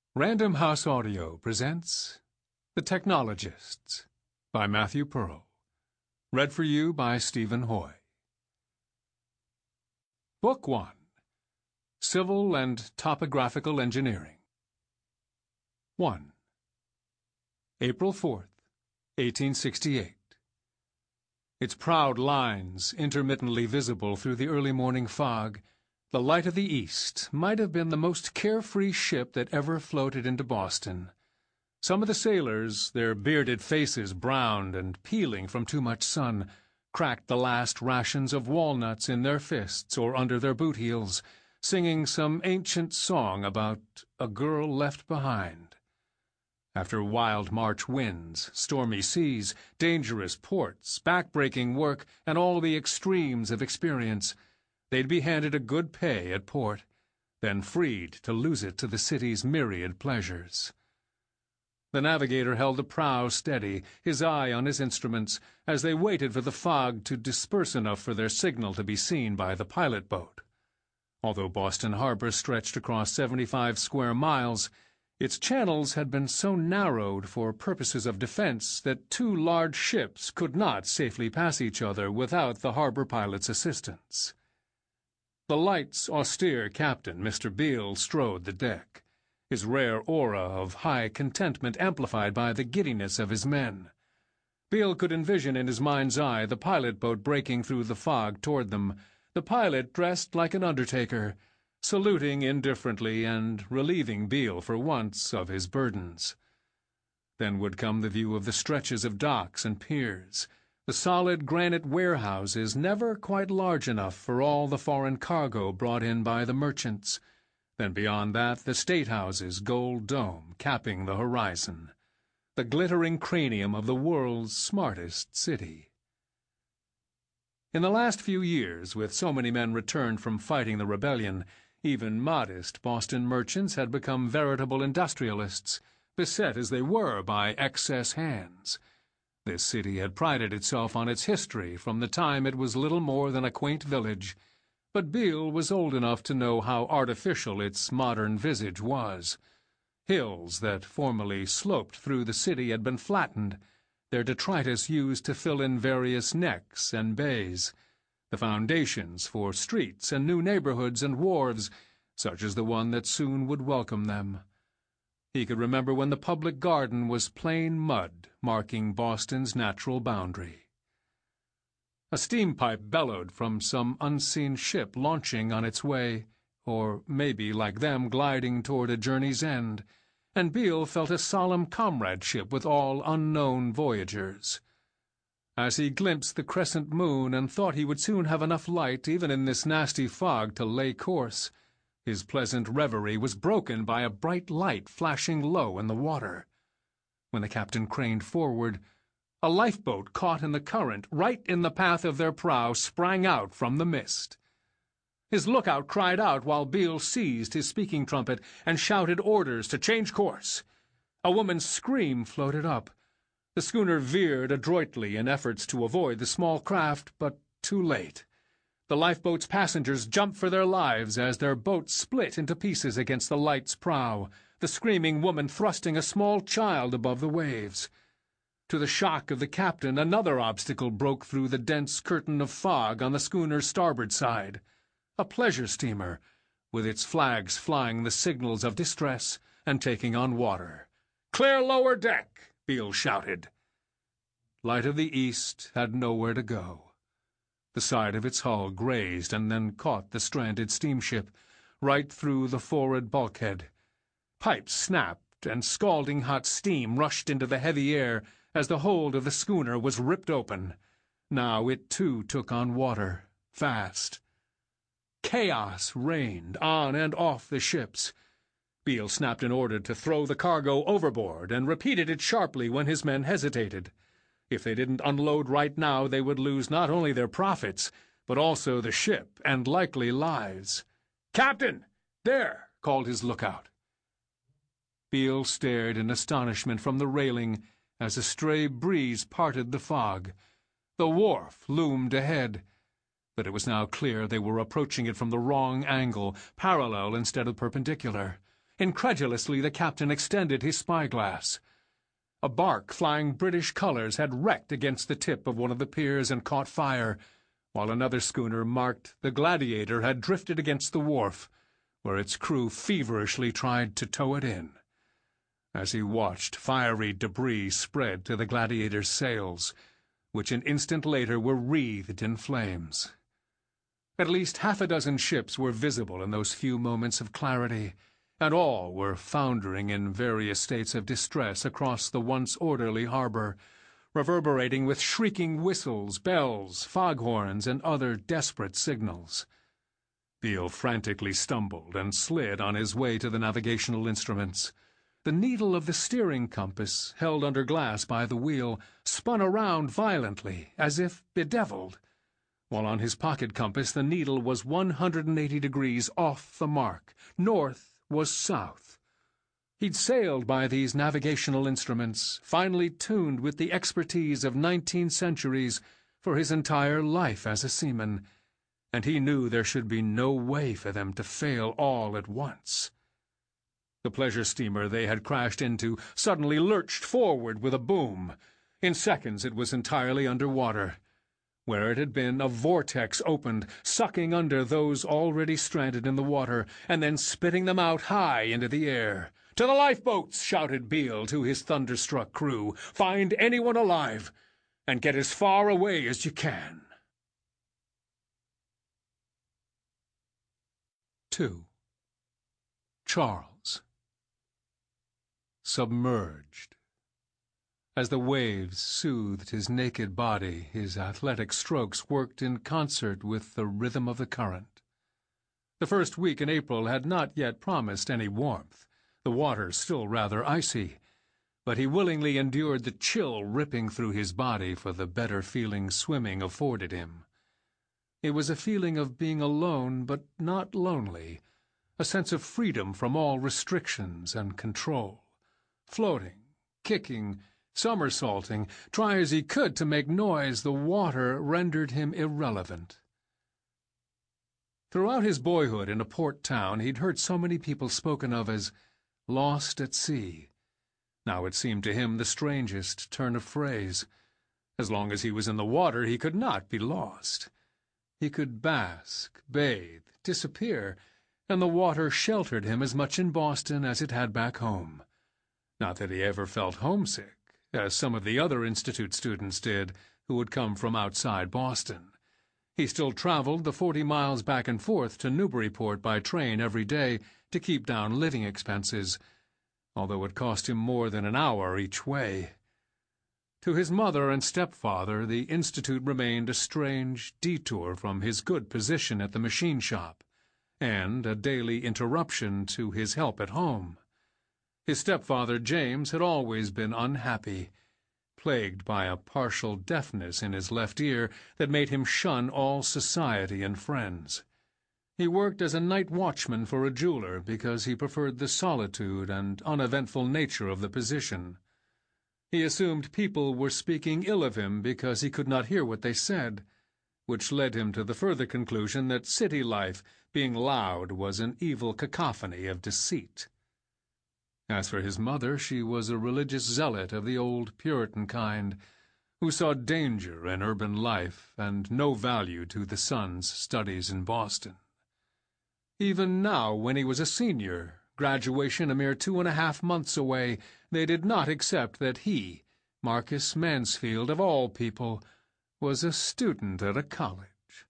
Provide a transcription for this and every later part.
Random House Audio presents The Technologists by Matthew Pearl. Read for you by Stephen Hoy. Book 1. Civil and Topographical Engineering. 1. April 4th, 1868. Its proud lines intermittently visible through the early morning fog, the Light of the East might have been the most carefree ship that ever floated into Boston. Some of the sailors, their bearded faces browned and peeling from too much sun, cracked the last rations of walnuts in their fists or under their boot heels, singing some ancient song about a girl left behind. After wild March winds, stormy seas, dangerous ports, back-breaking work, and all the extremes of experience, they'd be handed a good pay at port, then freed to lose it to the city's myriad pleasures. The navigator held the prow steady, his eye on his instruments, as they waited for the fog to disperse enough for their signal to be seen by the pilot boat. Although Boston Harbor stretched across 75 square miles, its channels had been so narrowed for purposes of defense that two large ships could not safely pass each other without the harbor pilot's assistance. The Light's austere captain, Mr. Beale, strode the deck, his rare aura of high contentment amplified by the giddiness of his men. Beale could envision in his mind's eye the pilot boat breaking through the fog toward them, the pilot dressed like an undertaker, saluting indifferently and relieving Beale for once of his burdens. Then would come the view of the stretches of docks and piers, the solid granite warehouses never quite large enough for all the foreign cargo brought in by the merchants. Then beyond that, the State House's gold dome capping the horizon, the glittering cranium of the world's smartest city. In the last few years, with so many men returned from fighting the rebellion, even modest Boston merchants had become veritable industrialists, beset as they were by excess hands. This city had prided itself on its history from the time it was little more than a quaint village, but Beale was old enough to know how artificial its modern visage was. Hills that formerly sloped through the city had been flattened, their detritus used to fill in various necks and bays, the foundations for streets and new neighborhoods and wharves, such as the one that soon would welcome them. He could remember when the public garden was plain mud, marking Boston's natural boundary. A steam pipe bellowed from some unseen ship launching on its way, or maybe, like them, gliding toward a journey's end, and Beale felt a solemn comradeship with all unknown voyagers. As he glimpsed the crescent moon and thought he would soon have enough light, even in this nasty fog, to lay course, his pleasant reverie was broken by a bright light flashing low in the water. When the captain craned forward, a lifeboat caught in the current, right in the path of their prow, sprang out from the mist. His lookout cried out while Beale seized his speaking trumpet and shouted orders to change course. A woman's scream floated up. The schooner veered adroitly in efforts to avoid the small craft, but too late. The lifeboat's passengers jumped for their lives as their boat split into pieces against the Light's prow, the screaming woman thrusting a small child above the waves. To the shock of the captain, another obstacle broke through the dense curtain of fog on the schooner's starboard side. A pleasure steamer, with its flags flying the signals of distress and taking on water. "Clear lower deck!" Beale shouted. Light of the East had nowhere to go. The side of its hull grazed and then caught the stranded steamship, right through the forward bulkhead. Pipes snapped and scalding hot steam rushed into the heavy air as the hold of the schooner was ripped open. Now it too took on water, fast. Chaos reigned on and off the ships. Beale snapped an order to throw the cargo overboard and repeated it sharply when his men hesitated. If they didn't unload right now, they would lose not only their profits, but also the ship and likely lives. "Captain! There!" called his lookout. Beale stared in astonishment from the railing as a stray breeze parted the fog. The wharf loomed ahead, but it was now clear they were approaching it from the wrong angle, parallel instead of perpendicular. Incredulously, the captain extended his spyglass. A bark flying British colors had wrecked against the tip of one of the piers and caught fire, while another schooner marked the Gladiator had drifted against the wharf, where its crew feverishly tried to tow it in. As he watched, fiery debris spread to the Gladiator's sails, which an instant later were wreathed in flames. At least half a dozen ships were visible in those few moments of clarity, and all were foundering in various states of distress across the once orderly harbor, reverberating with shrieking whistles, bells, foghorns, and other desperate signals. Beale frantically stumbled and slid on his way to the navigational instruments. The needle of the steering compass, held under glass by the wheel, spun around violently, as if bedeviled, while on his pocket compass the needle was 180 degrees off the mark. North was south. He'd sailed by these navigational instruments, finely tuned with the expertise of 19 centuries, for his entire life as a seaman, and he knew there should be no way for them to fail all at once. The pleasure steamer they had crashed into suddenly lurched forward with a boom. In seconds it was entirely under water. Where it had been, a vortex opened, sucking under those already stranded in the water, and then spitting them out high into the air. "To the lifeboats!" shouted Beale to his thunderstruck crew. "Find anyone alive, and get as far away as you can." 2. Charles. Submerged. As the waves soothed his naked body, his athletic strokes worked in concert with the rhythm of the current. The first week in April had not yet promised any warmth, the water still rather icy, but he willingly endured the chill ripping through his body for the better feeling swimming afforded him. It was a feeling of being alone but not lonely, a sense of freedom from all restrictions and control. Floating, kicking, somersaulting, try as he could to make noise, the water rendered him irrelevant. Throughout his boyhood in a port town, he'd heard so many people spoken of as lost at sea. Now it seemed to him the strangest turn of phrase. As long as he was in the water, he could not be lost. He could bask, bathe, disappear, and the water sheltered him as much in Boston as it had back home. Not that he ever felt homesick, as some of the other Institute students did who had come from outside Boston. He still traveled the 40 miles back and forth to Newburyport by train every day to keep down living expenses, although it cost him more than an hour each way. To his mother and stepfather, the Institute remained a strange detour from his good position at the machine shop, and a daily interruption to his help at home. His stepfather, James, had always been unhappy, plagued by a partial deafness in his left ear that made him shun all society and friends. He worked as a night watchman for a jeweler because he preferred the solitude and uneventful nature of the position. He assumed people were speaking ill of him because he could not hear what they said, which led him to the further conclusion that city life, being loud, was an evil cacophony of deceit. As for his mother, she was a religious zealot of the old Puritan kind, who saw danger in urban life and no value to the son's studies in Boston. Even now, when he was a senior, graduation a mere 2.5 months away, they did not accept that he, Marcus Mansfield, of all people, was a student at a college.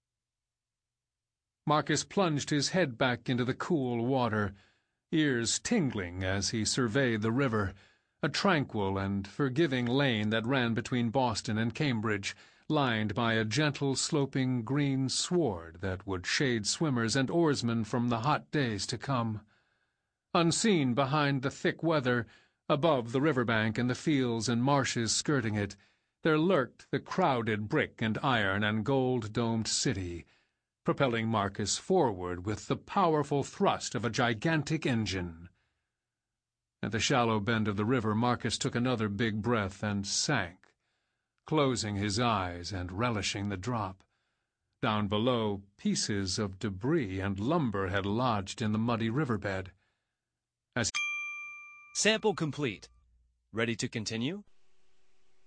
Marcus plunged his head back into the cool water, ears tingling as he surveyed the river, a tranquil and forgiving lane that ran between Boston and Cambridge, lined by a gentle sloping green sward that would shade swimmers and oarsmen from the hot days to come. Unseen behind the thick weather, above the riverbank and the fields and marshes skirting it, there lurked the crowded brick and iron and gold-domed city, propelling Marcus forward with the powerful thrust of a gigantic engine. At the shallow bend of the river, Marcus took another big breath and sank, closing his eyes and relishing the drop. Down below, pieces of debris and lumber had lodged in the muddy riverbed. Sample complete. Ready to continue?